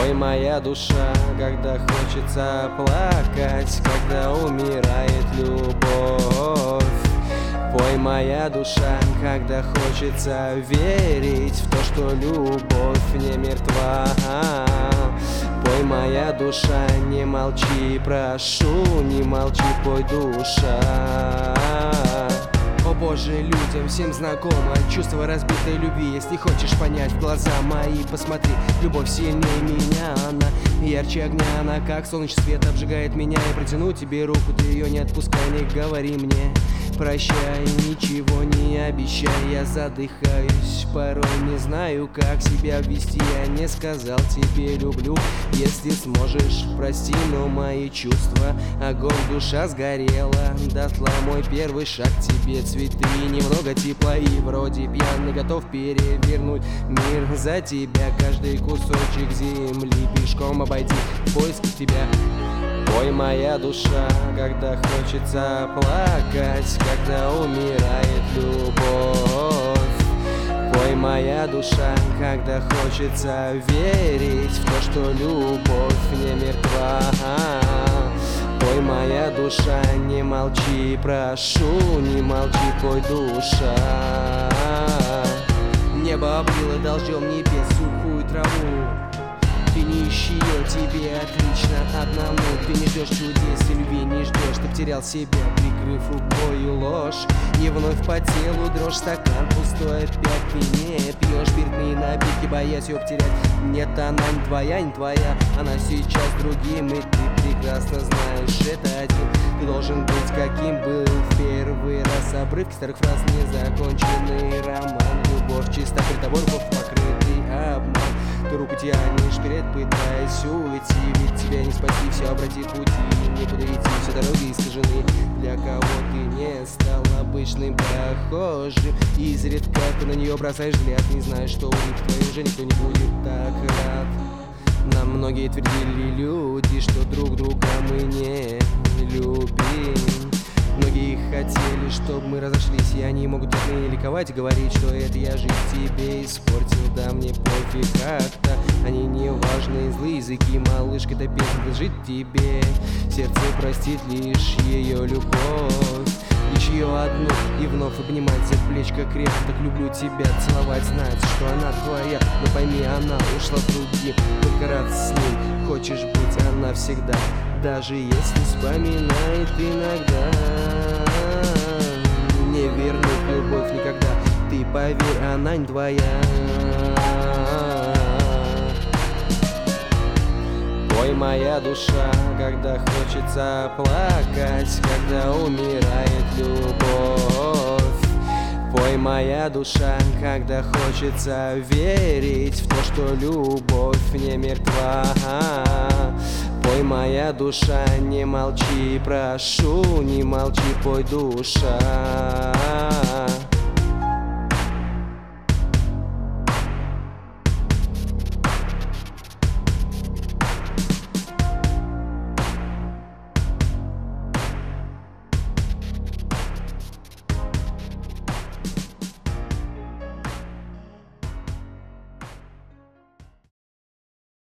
Пой, моя душа, когда хочется плакать, когда умирает любовь. Пой, моя душа, когда хочется верить в то, что любовь не мертва. Пой, моя душа, не молчи, прошу, не молчи, пой, душа. О боже, людям всем знакомо чувство разбитой любви. Если хочешь понять в глаза мои, посмотри, любовь сильнее меня, она ярче огня, она как солнечный свет обжигает меня. И протяну тебе руку, ты ее не отпускай, не говори мне прощай, ничего не обещай. Я задыхаюсь, порой не знаю, как себя вести. Я не сказал тебе люблю, если сможешь, прости, но мои чувства огонь, душа сгорела дотла. Мой первый шаг к тебе, цветы, немного тепла, и вроде пьяный готов перевернуть мир за тебя. Каждый кусочек земли пешком обойти в поисках тебя. Пой, моя душа, когда хочется плакать, когда умирает любовь. Пой, моя душа, когда хочется верить в то, что любовь не мертва. Пой, моя душа, не молчи, прошу, не молчи, пой, душа. Небо облило дождем небес сухую траву. Ты не ищи ее, тебе отлично одному. Ты не ждешь чудес и любви, не ждешь. Ты потерял себя, прикрыв рукою ложь. И вновь по телу дрожь, стакан пустой, опять ты не пьешь спиртные напитки, боясь ее потерять. Нет, она не твоя, не твоя, она сейчас другим, и ты прекрасно знаешь это один. Ты должен быть, каким был в первый раз. Обрывки старых фраз, незаконченный роман. Любовь чиста, пред тобой любовь покрытый обман. Ты руку тянешь вперед, пытаясь уйти, ведь тебя не спасти, все обратить пути. Не буду идти, все дороги искажены. Для кого ты не стал обычным прохожим. Изредка ты на нее бросаешь взгляд, не знаешь, что улыбка твоей уже никто не будет так рад. Нам многие твердили люди, что друг друга мы не любим. Многие хотели, чтобы мы разошлись, и они могут отныне ликовать и говорить, что это я жизнь тебе испортил. Да мне пофиг как-то, они не важны, злые языки, малышка, эта песня принадлежит тебе. Сердце простит лишь ее любовь, лишь ее одну, и вновь обнимать за плечко крепко. Так люблю тебя, целовать, знать, что она твоя. Но пойми, она ушла в другим, только рад с ней, хочешь быть, она всегда. Даже если вспоминает иногда, не вернуть любовь никогда. Ты поверь, она не твоя. Пой, моя душа, когда хочется плакать, когда умирает любовь. Пой, моя душа, когда хочется верить в то, что любовь не мертва. Пой, моя душа, не молчи, прошу, не молчи, пой, душа.